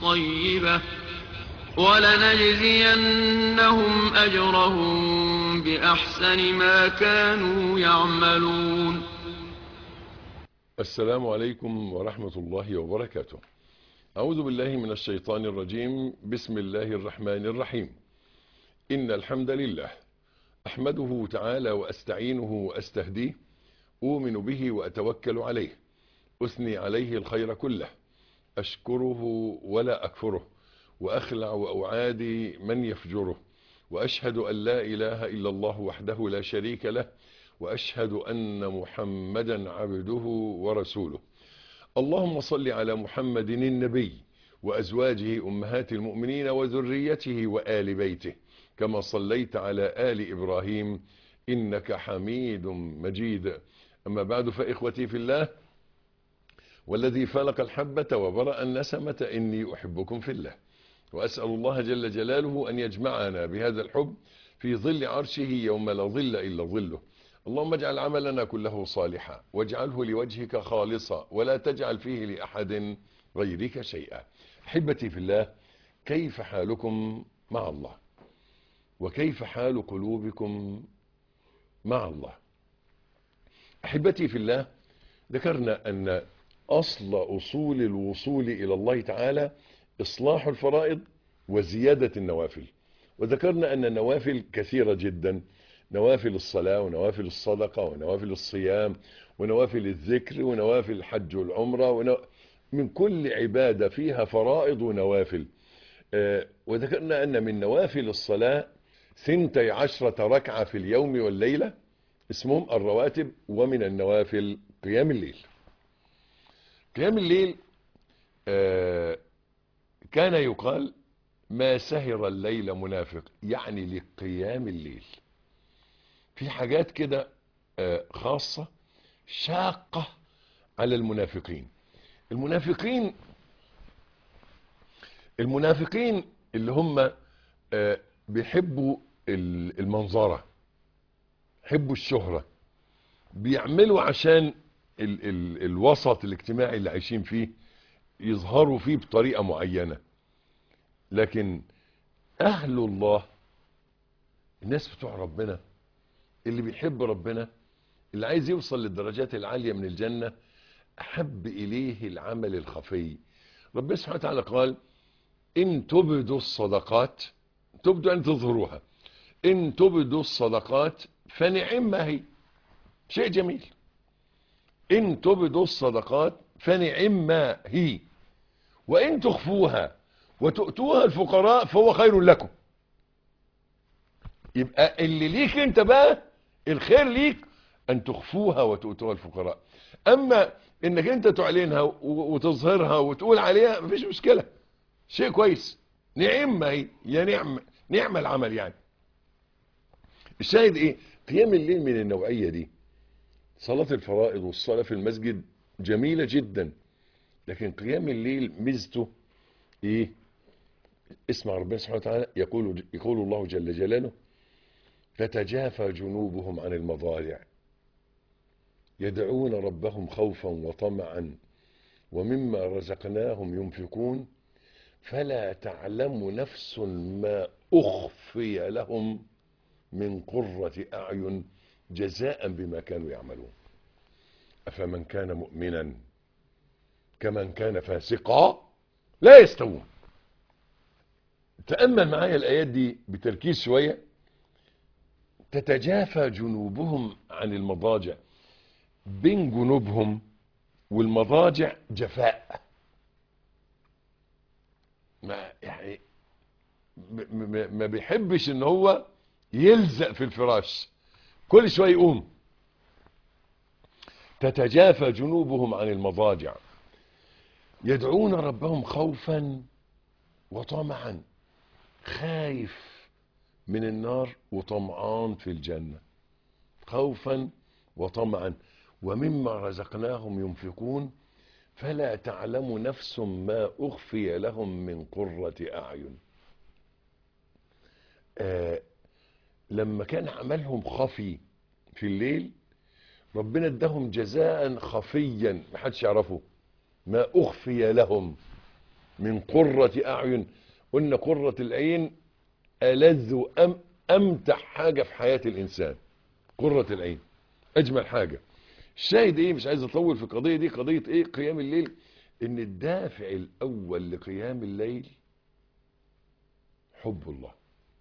طيبة ولنجزينهم أجرهم بأحسن ما كانوا يعملون. السلام عليكم ورحمة الله وبركاته. أعوذ بالله من الشيطان الرجيم. بسم الله الرحمن الرحيم. إن الحمد لله أحمده تعالى وأستعينه وأستهديه، أؤمن به وأتوكل عليه، أثني عليه الخير كله، أشكره ولا أكفره، وأخلع وأعادي من يفجره، وأشهد أن لا إله إلا الله وحده لا شريك له، وأشهد أن محمدا عبده ورسوله. اللهم صل على محمد النبي وأزواجه أمهات المؤمنين وذريته وآل بيته كما صليت على آل إبراهيم إنك حميد مجيد. أما بعد، فإخوتي في الله، والذي فلق الحبة وبرأ النسمة إني أحبكم في الله، وأسأل الله جل جلاله أن يجمعنا بهذا الحب في ظل عرشه يوم لا ظل إلا ظله. اللهم اجعل عملنا كله صالحا واجعله لوجهك خالصا ولا تجعل فيه لأحد غيرك شيئا. أحبتي في الله، كيف حالكم مع الله؟ وكيف حال قلوبكم مع الله؟ أحبتي في الله، ذكرنا أن أصول الوصول إلى الله تعالى إصلاح الفرائض وزيادة النوافل. وذكرنا أن النوافل كثيرة جدا، نوافل الصلاة ونوافل الصدقة ونوافل الصيام ونوافل الذكر ونوافل الحج والعمرة من كل عبادة فيها فرائض ونوافل. وذكرنا أن من نوافل الصلاة 12 ركعة في اليوم والليلة اسمهم الرواتب. ومن النوافل قيام الليل. قيام الليل كان يقال ما سهر الليل منافق، يعني لقيام الليل. في حاجات كده خاصة شاقة على المنافقين. المنافقين اللي هم بيحبوا المنظرة، يحبوا الشهرة، بيعملوا عشان الوسط الاجتماعي اللي عايشين فيه يظهروا فيه بطريقة معينة. لكن أهل الله، الناس بتوع ربنا، اللي بيحب ربنا، اللي عايز يوصل للدرجات العالية من الجنة، أحب إليه العمل الخفي. ربنا سبحانه وتعالى قال: إن تبدوا الصدقات، تبدوا أن تظهروها، إن تبدوا الصدقات فنعم هي، شيء جميل. إن تبدوا الصدقات فنعم هي، وإن تخفوها وتؤتوها الفقراء فهو خير لكم. يبقى اللي ليك انت بقى، الخير ليك ان تخفوها وتؤتوها الفقراء. اما انك انت تعلنها وتظهرها وتقول عليها، مفيش مشكلة، شيء كويس، نعمة هي، يا نعم العمل يعني. الشاهد ايه؟ قيام الليل من النوعية دي. صلاة الفرائض والصلاة في المسجد جميلة جدا، لكن قيام الليل ميزته ايه؟ اسمع ربنا سبحانه وتعالى يقول الله جل جلاله: تتجافى جنوبهم عن المضاجع يدعون ربهم خوفا وطمعا ومما رزقناهم ينفقون فلا تعلم نفس ما أخفي لهم من قرة أعين جزاء بما كانوا يعملون أفمن كان مؤمنا كمن كان فاسقا لا يستوون. تأمل معايا الآيات دي بتركيز شوية. تتجافى جنوبهم عن المضاجع، بين جنوبهم والمضاجع جفاء، ما يعني ما بيحبش ان هو يلزق في الفراش، كل شويه يقوم. تتجافى جنوبهم عن المضاجع يدعون ربهم خوفا وطمعا، خايف من النار وطمعان في الجنة، خوفا وطمعا ومما رزقناهم ينفقون فلا تعلم نفس ما أخفي لهم من قرة أعين. لما كان عملهم خفي في الليل، ربنا ادهم جزاء خفيا محدش يعرفه، ما أخفي لهم من قرة أعين. قلنا قرة العين ألذ أمتع حاجة في حياة الإنسان، قرة العين أجمل حاجة. الشاهد إيه، مش عايز أطول في القضية دي، قضية إيه؟ قيام الليل. إن الدافع الأول لقيام الليل حب الله،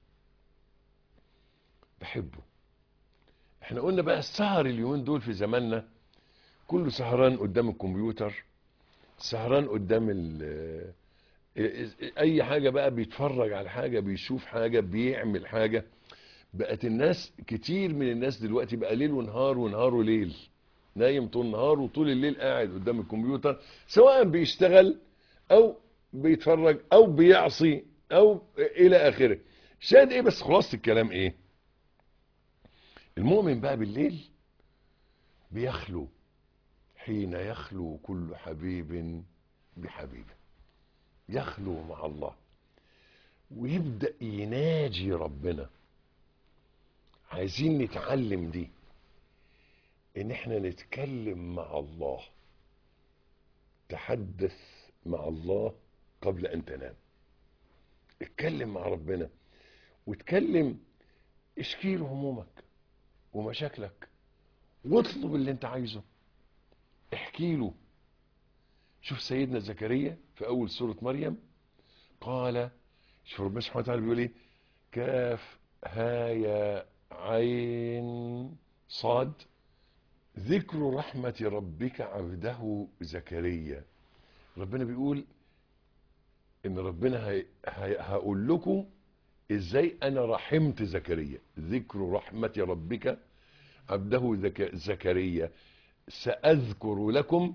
بحبه. احنا قلنا بقى السهر اليومين دول في زماننا كله سهران قدام الكمبيوتر، سهران قدام اي حاجة بقى، بيتفرج على حاجة، بيشوف حاجة، بيعمل حاجة. بقت الناس، كتير من الناس دلوقتي بقى ليل ونهار ونهار وليل، نايم طول النهار وطول الليل قاعد قدام الكمبيوتر، سواء بيشتغل او بيتفرج او بيعصي او الى اخره. شاهد ايه بس، خلاصة الكلام ايه؟ المؤمن بقى بالليل بيخلو، حين يخلو كل حبيب بحبيبه، يخلو مع الله ويبدأ يناجي ربنا. عايزين نتعلم دي، ان احنا نتكلم مع الله. تحدث مع الله قبل ان تنام، اتكلم مع ربنا واتكلم، اشكي له همومك ومشاكلك واطلب اللي انت عايزه، احكي له. شوف سيدنا زكريا في اول سورة مريم قال، شوف ربنا سبحانه وتعالى بيقول ايه، كاف ها يا عين صاد، ذكر رحمة ربك عبده زكريا. ربنا بيقول ان ربنا هقول لكم ازاي انا رحمت زكريا. ذكر رحمة ربك عبده زكريا، سأذكر لكم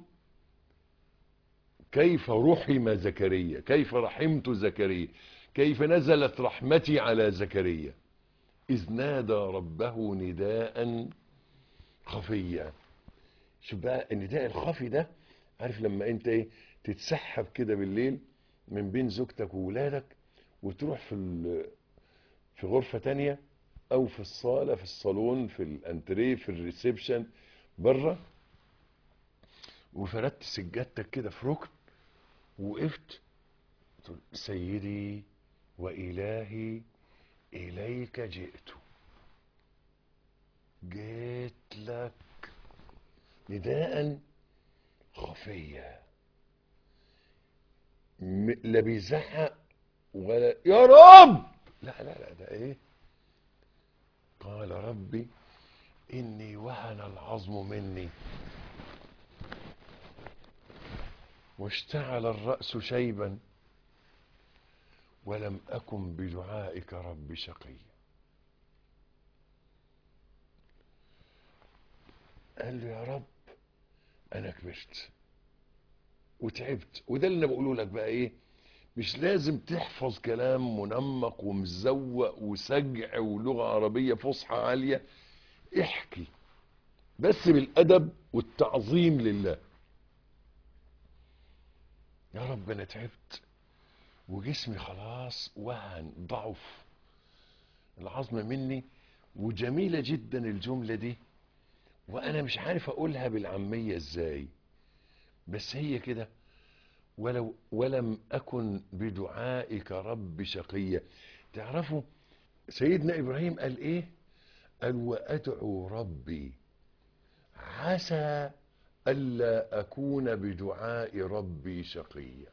كيف رحم زكريا، كيف رحمت زكريا، كيف نزلت رحمتي على زكريا إذ نادى ربه نداء خفيا. شوف بقى النداء الخفي ده، عارف لما انت ايه، تتسحب كده بالليل من بين زوجتك وولادك وتروح في غرفة تانية او في الصالة، في الصالون، في الانتريه، في الريسبشن بره، وفردت سجادتك كده في ركن ووقفت تقول سيدي وإلهي إليك جئت، جيت لك نداء خفيا، لا بيزعق ولا يا رب، لا لا لا، ده ايه، قال ربي إني وهن العظم مني واشتعل الرأس شيبا ولم أكن بدعائك رب شقيا. قال له يا رب أنا كبرت وتعبت. وده اللي أنا بقوله لك بقى إيه، مش لازم تحفظ كلام منمق ومزوق وسجع ولغة عربية فصحى عالية، احكي بس بالأدب والتعظيم لله. يا رب أنا تعبت وجسمي خلاص وهن ضعف، العظم مني. وجميلة جدا الجملة دي، وأنا مش عارف أقولها بالعامية إزاي، بس هي كده، ولم أكن بدعائك رب شقيا. تعرفوا سيدنا إبراهيم قال إيه؟ قال وأدعو ربي عسى ألا أكون بدعاء ربي شقيا.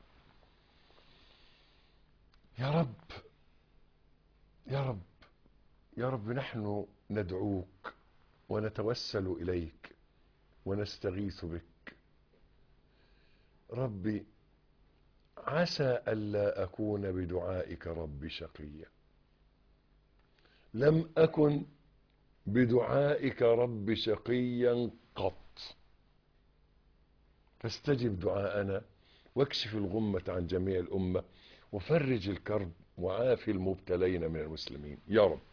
يا رب يا رب يا رب، نحن ندعوك ونتوسل إليك ونستغيث بك. ربي عسى ألا أكون بدعائك رب شقيا، لم أكن بدعائك رب شقيا قط، فاستجب دعاءنا واكشف الغمة عن جميع الأمة وفرج الكرب وعافي المبتلين من المسلمين يا رب.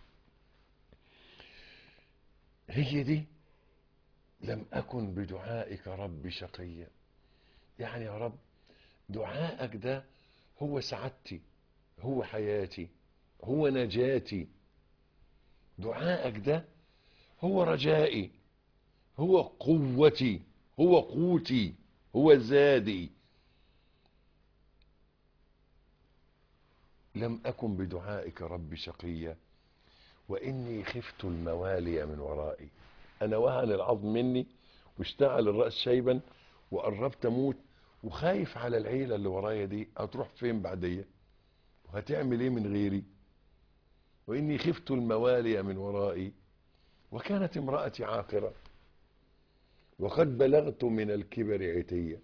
هي دي لم أكن بدعائك رب شقيا، يعني يا رب دعائك ده هو سعادتي، هو حياتي، هو نجاتي. دعائك ده هو رجائي، هو قوتي، هو قوتي، هو زادي. لم أكن بدعائك رب شقيا وإني خفت الموالي من ورائي. أنا وهن العظم مني واشتعل الرأس شيبا وقربت أموت، وخايف على العيلة اللي ورايا دي هتروح فين بعدية وهتعمل ايه من غيري. وإني خفت الموالي من ورائي وكانت امرأتي عاقرة وقد بلغت من الكبر عتيا.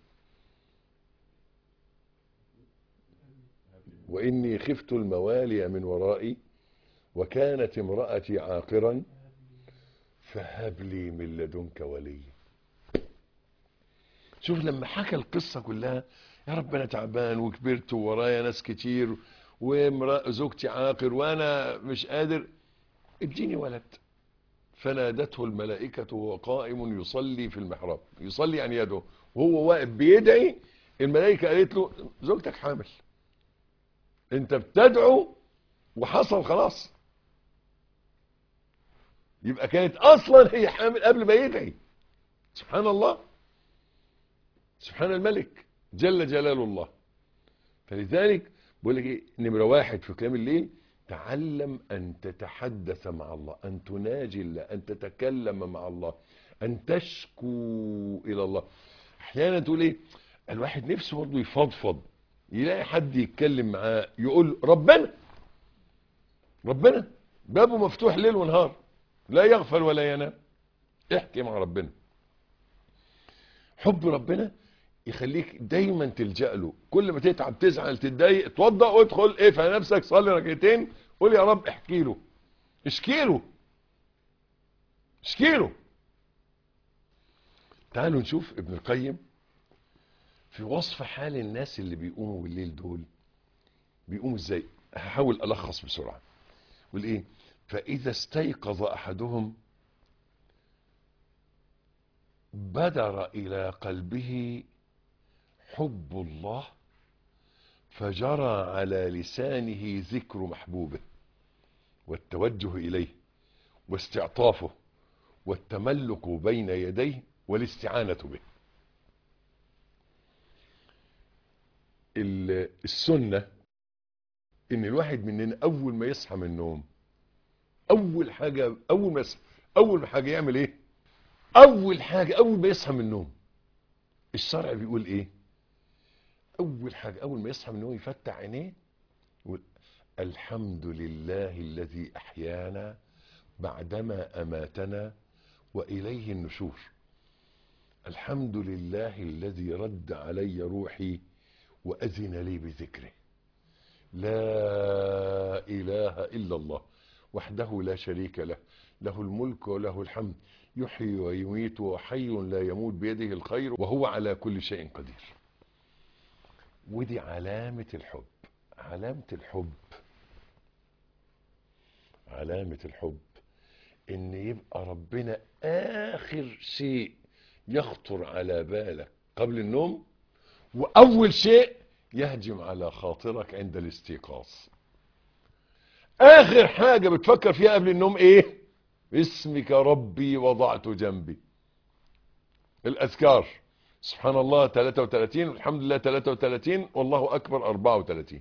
وإني خفت الموالي من ورائي وكانت امرأتي عاقرا فهب لي من لدنك وليا. شوف لما حكى القصة كلها، يا رب أنا تعبان وكبرت وورايا ناس كتير وزوجتي عاقر وأنا مش قادر، اديني ولد. فنادته الملائكة وهو قائم يصلي في المحراب، يصلي عن يده وهو واقف بيدعي، الملائكة قالت له زوجتك حامل، انت بتدعو وحصل خلاص. يبقى كانت اصلا هي حامل قبل ما يدعي. سبحان الله، سبحان الملك جل جلال الله. فلذلك بقول لك ايه، نمرة واحد في كلام الليل، تعلم أن تتحدث مع الله، أن تناجي الله، أن تتكلم مع الله، أن تشكو إلى الله. أحيانا تقول إيه، الواحد نفسه برضه يفضفض، يلاقي حد يتكلم معاه يقول ربنا بابه مفتوح ليل ونهار لا يغفل ولا ينام. احكي مع ربنا. حب ربنا يخليك دايما تلجأ له، كل ما تتعب تزعل تتضايق اتوضأ وادخل اقفل على نفسك صلي ركعتين قول يا رب احكي له، اشكي له. تعالوا نشوف ابن القيم في وصف حال الناس اللي بيقوموا بالليل دول بيقوموا ازاي. هحاول الخص بسرعه. يقول ايه، فاذا استيقظ احدهم بدر الى قلبه حب الله فجرى على لسانه ذكر محبوبه والتوجه اليه واستعطافه والتملك بين يديه والاستعانة به. السنة ان الواحد مننا اول ما يصحى من النوم اول ما يعمل ايه؟ اول ما يصحى من النوم الشرع بيقول ايه؟ اول ما يصحى من النوم يفتح عينيه يقول الحمد لله الذي احيانا بعدما اماتنا واليه النشور. الحمد لله الذي رد علي روحي واذن لي بذكره. لا اله الا الله وحده لا شريك له، له الملك وله الحمد يحيي ويميت وحي لا يموت بيده الخير وهو على كل شيء قدير. ودي علامة الحب. علامة الحب ان يبقى ربنا اخر شيء يخطر على بالك قبل النوم، واول شيء يهجم على خاطرك عند الاستيقاظ. اخر حاجة بتفكر فيها قبل النوم ايه؟ اسمك ربي وضعت جنبي. الاذكار سبحان الله 33 والحمد لله 33 والله اكبر 34.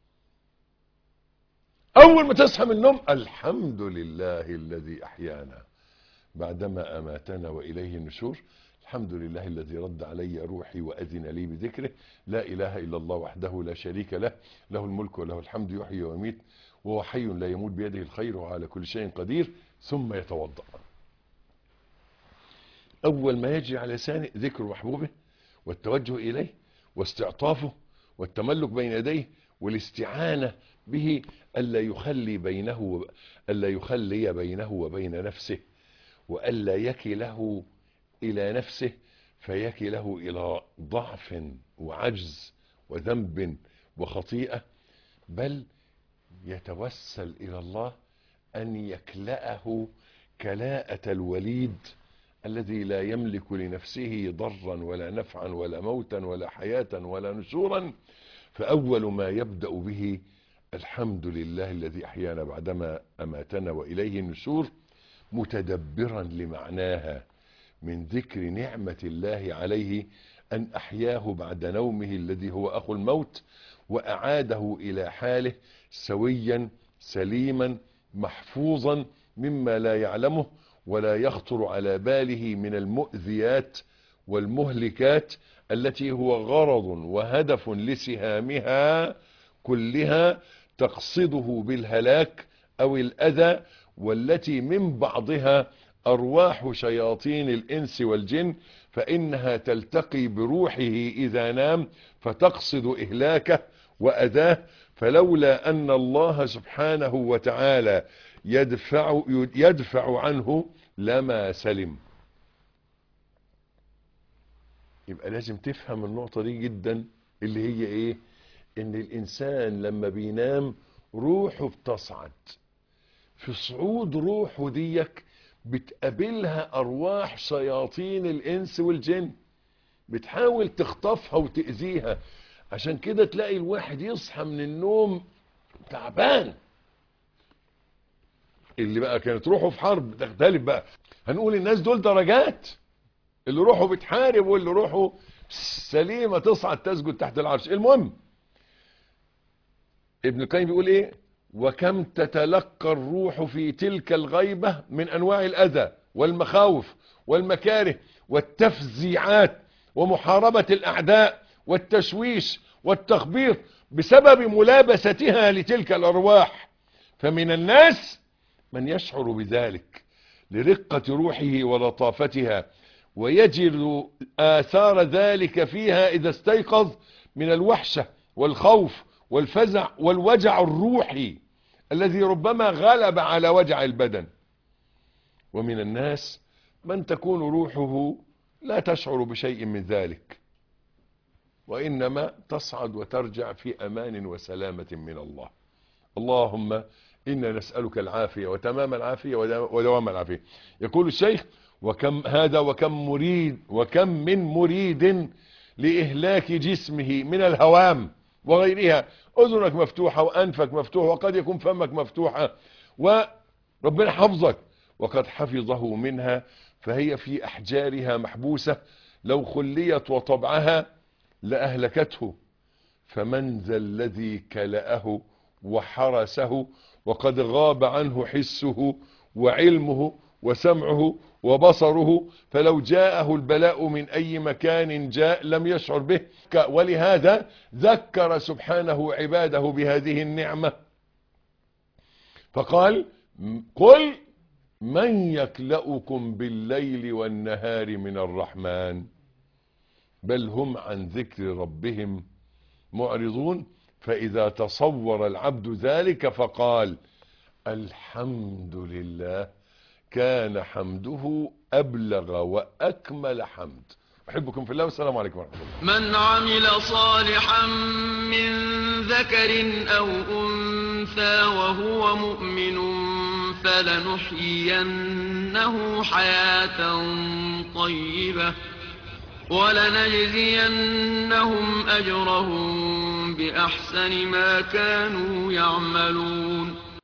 اول ما تصحى من النوم الحمد لله الذي احيانا بعدما اماتنا واليه النشور. الحمد لله الذي رد علي روحي واذن لي بذكره. لا اله الا الله وحده لا شريك له، له الملك وله الحمد يحيي ويميت وهو حي لا يموت بيده الخير وعلى كل شيء قدير. ثم يتوضا. اول ما يجري على لسانه ذكر محبوبه والتوجه اليه واستعطافه والتملك بين يديه والاستعانه به الا يخلي بينه وبين نفسه، والا يكله الى نفسه فيكله الى ضعف وعجز وذنب وخطيئه، بل يتوسل الى الله ان يكلأه كلاءة الوليد الذي لا يملك لنفسه ضرا ولا نفعا ولا موتا ولا حياة ولا نشورا. فأول ما يبدأ به الحمد لله الذي أحيانا بعدما أماتنا وإليه النشور، متدبرا لمعناها من ذكر نعمة الله عليه أن أحياه بعد نومه الذي هو أخو الموت، وأعاده إلى حاله سويا سليما محفوظا مما لا يعلمه ولا يخطر على باله من المؤذيات والمهلكات التي هو غرض وهدف لسهامها كلها تقصده بالهلاك أو الأذى، والتي من بعضها أرواح شياطين الإنس والجن، فإنها تلتقي بروحه إذا نام فتقصد إهلاكه وأذاه. فلولا أن الله سبحانه وتعالى يدفع عنه لما سلم. يبقى لازم تفهم النقطة دي جدا، اللي هي ايه؟ ان الانسان لما بينام روحه بتصعد، في صعود روحه ديك بتقابلها ارواح شياطين الانس والجن، بتحاول تخطفها وتأذيها. عشان كده تلاقي الواحد يصحى من النوم تعبان. اللي بقى كانت روحه في حرب تختلف بقى، هنقول الناس دول درجات، اللي روحه بتحارب واللي روحه سليمة تصعد تسجد تحت العرش. المهم ابن القيم بيقول ايه؟ وكم تتلقى الروح في تلك الغيبة من انواع الاذى والمخاوف والمكاره والتفزيعات ومحاربة الاعداء والتشويش والتخبيط بسبب ملابستها لتلك الارواح. فمن الناس من يشعر بذلك لرقة روحه ولطافتها، ويجد آثار ذلك فيها إذا استيقظ من الوحشة والخوف والفزع والوجع الروحي الذي ربما غلب على وجع البدن. ومن الناس من تكون روحه لا تشعر بشيء من ذلك، وإنما تصعد وترجع في أمان وسلامة من الله. اللهم إنا نسألك العافية وتمام العافية ودوام العافية. يقول الشيخ: وكم من مريد لإهلاك جسمه من الهوام وغيرها، أذنك مفتوحة وأنفك مفتوح وقد يكون فمك مفتوحة وربنا حفظك، وقد حفظه منها فهي في أحجارها محبوسة، لو خليت وطبعها لأهلكته. فمن ذا الذي كلأه وحرسه وقد غاب عنه حسه وعلمه وسمعه وبصره، فلو جاءه البلاء من أي مكان جاء لم يشعر به. ولهذا ذكر سبحانه عباده بهذه النعمة فقال: قل من يكلؤكم بالليل والنهار من الرحمن بل هم عن ذكر ربهم معرضون. فإذا تصور العبد ذلك فقال: الحمد لله، كان حمده أبلغ وأكمل حمد. أحبكم في الله، والسلام عليكم ورحمة الله. من عمل صالحا من ذكر أو أنثى وهو مؤمن فلنحيينه حياة طيبة ولنجزينهم أجرهم بأحسن ما كانوا يعملون.